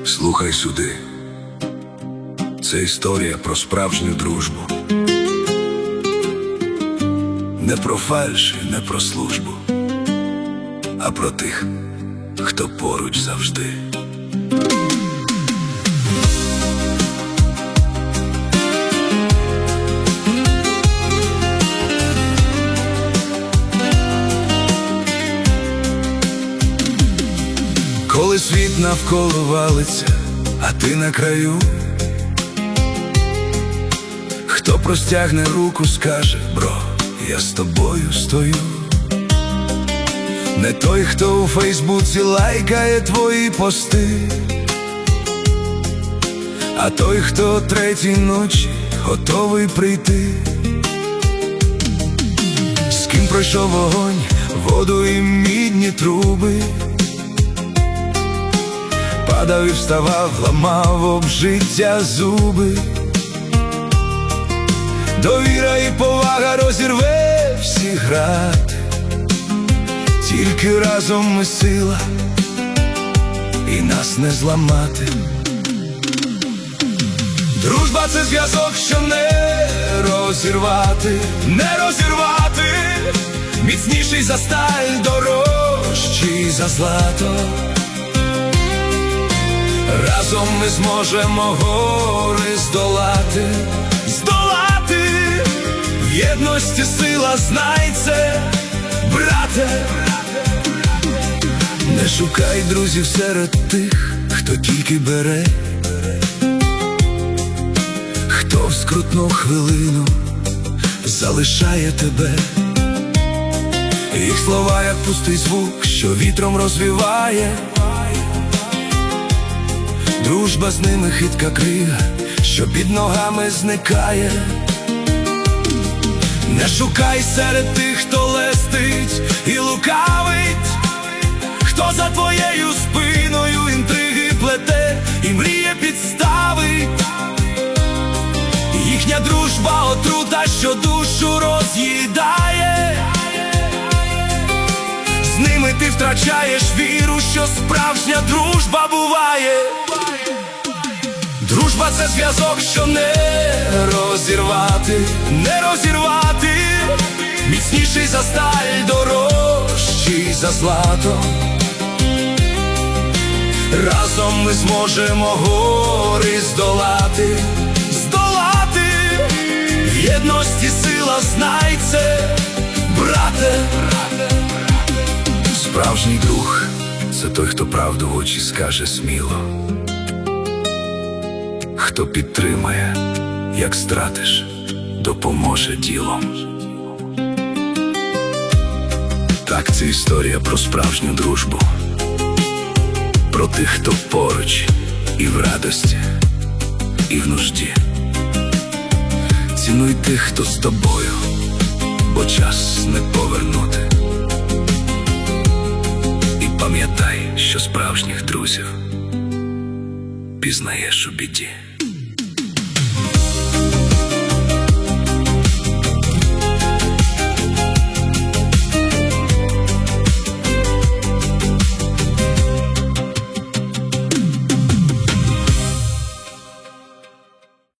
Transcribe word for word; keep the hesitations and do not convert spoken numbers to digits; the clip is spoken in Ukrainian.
Слухай сюди, це історія про справжню дружбу. Не про фальш і не про службу, а про тих, хто поруч завжди. Коли світ навколо валиться, а ти на краю, хто простягне руку, скаже: бро, я з тобою стою. Не той, хто у Фейсбуці лайкає твої пости, а той, хто о третій ночі готовий прийти. З ким пройшов вогонь, воду і мідні труби, падав і вставав, ламав об життя зуби. Довіра і повага розірве всі грати, тільки разом ми сила, і нас не зламати. Дружба — це зв'язок, що не розірвати, не розірвати. Міцніший за сталь, дорожчий за злато. Разом ми зможемо гори здолати, здолати. В єдності сила, знай це, брате. Не шукай друзів серед тих, хто тільки бере, хто в скрутну хвилину залишає тебе. Їх слова, як пустий звук, що вітром розвіває. Дружба з ними хитка крига, що під ногами зникає. Не шукай серед тих, хто лестить і лукавить, хто за твоєю спиною інтриги плете і мріє підставить. Їхня дружба — отрута, що душу роз'їдає. З ними ти втрачаєш віру, що справжня дружба буває. Дружба — це зв'язок, що не розірвати, не розірвати. Міцніший за сталь, дорожчий за злато. Разом ми зможемо гори здолати, здолати. В єдності сила, знай це, брате. Справжній друг — це той, хто правду в очі скаже сміло, хто підтримає, як стратиш, допоможе ділом. Так, це історія про справжню дружбу, про тих, хто поруч і в радості, і в нужді. Цінуй тих, хто з тобою, бо час не повернути. І пам'ятай, що справжніх друзів пізнаєш у біді.